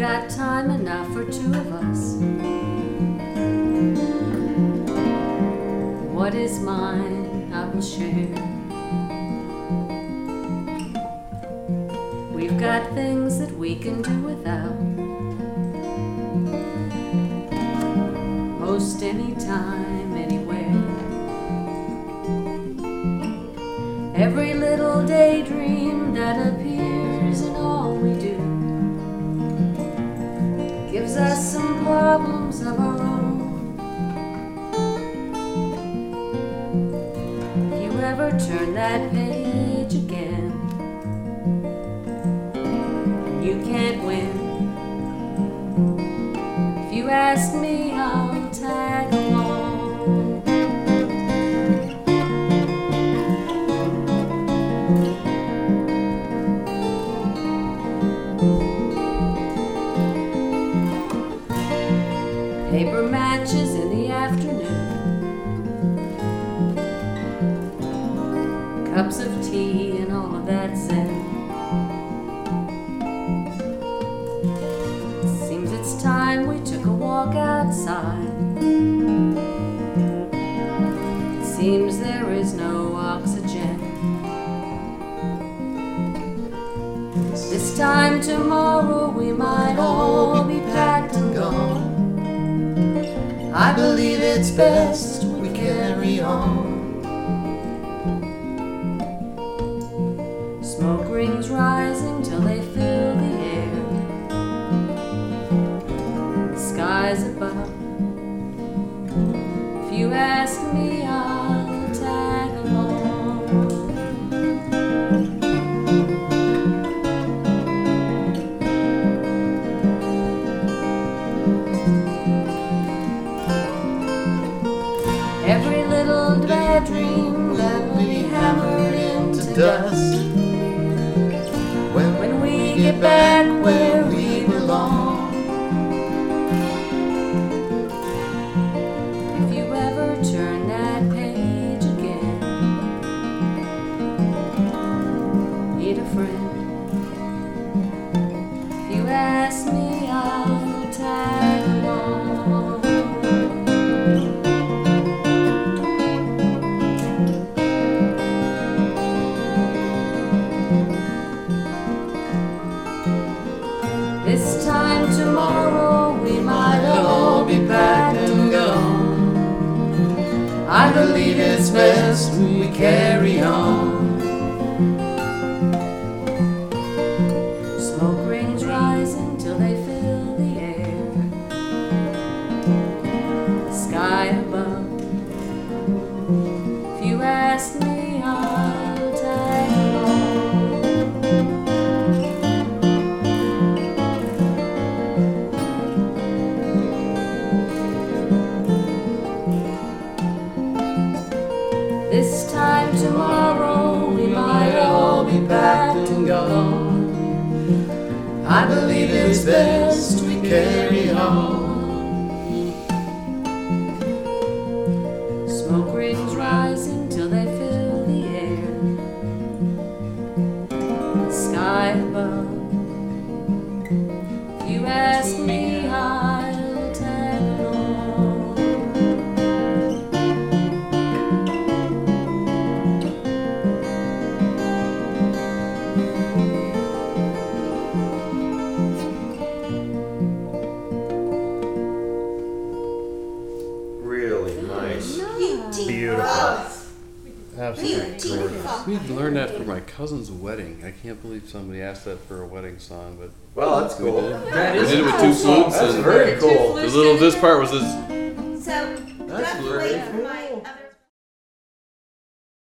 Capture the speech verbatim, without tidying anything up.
got time enough for two of us. What is mine, I will share. We've got things that we can do without. Most any time, anywhere. Every little daydream that appears in all we do gives us some problems of our own. If you ever turn that page again, you can't win. If you ask me, I'll tag along. Paper matches in the afternoon, cups of tea and all of that zen. Seems it's time we took a walk outside. Seems there is no oxygen. This time tomorrow we might all be packed and gone. I believe it's best we carry on. Smoke rings rising till they fill the air. The skies above. If you ask me, I'll tag along. Every little bad dream that will be hammered into dust when, when we get back where we belong. If you ever turn that page again, need a friend. If you ask me, I'll tag along. This time tomorrow we might all be packed and gone. I believe it's best we carry on. Smoke rings rising till they fill the air. The sky above. If you ask me, I'll tag along. This time tomorrow we might all be packed and gone. I believe it's best we carry on. Smoke rings rising till they fill the air. The sky above. If you ask me, I'll tag along. Really nice. Beautiful. Absolutely Beautiful. gorgeous. We learned that for my cousin's wedding. I can't believe somebody asked that for a wedding song, but Well, that's we cool. did. That We is did it a with cool two song. flutes That's and very cool. the little. This part was this. So, That's roughly very for my